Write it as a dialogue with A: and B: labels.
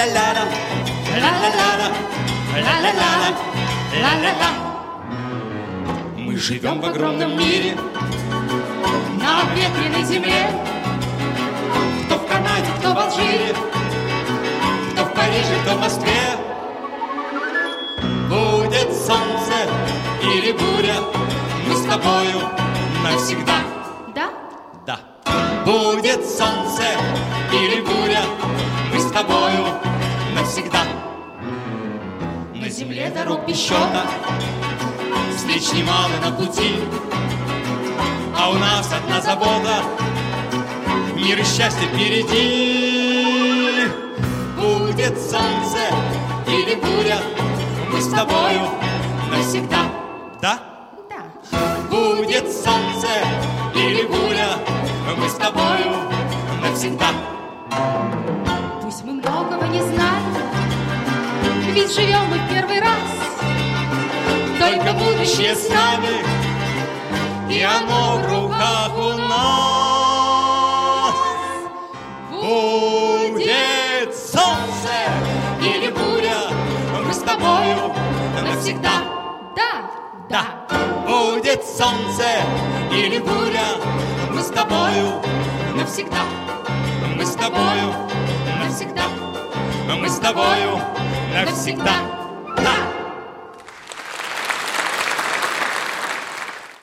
A: ла-ла-ла-ла, ла-ла-ла-ла, ла-ла-ла-ла, ла-ла-ла. Мы живем в огромном мире, на обветренной земле. Кто в Канаде, кто в Алжире, кто в Париже, кто в Москве. Будет солнце или буря, мы с тобою навсегда.
B: Да?
A: Да. Будет солнце или буря, мы с тобою навсегда. На земле дорог без счета, встреч немало на пути, а у нас одна забота — мир и счастье впереди. Будет солнце или буря, мы с тобою навсегда. Да?
B: Да.
A: Будет солнце или буря, мы с тобою навсегда.
B: Пусть мы многого не знаем, ведь живем мы в первый раз.
A: Только будущее с нами, и оно в руках у нас. Будет солнце или буря, мы с тобою навсегда.
B: Да,
A: Да. Будет солнце или буря, мы с тобою навсегда. Мы с тобою навсегда. Мы с тобою навсегда.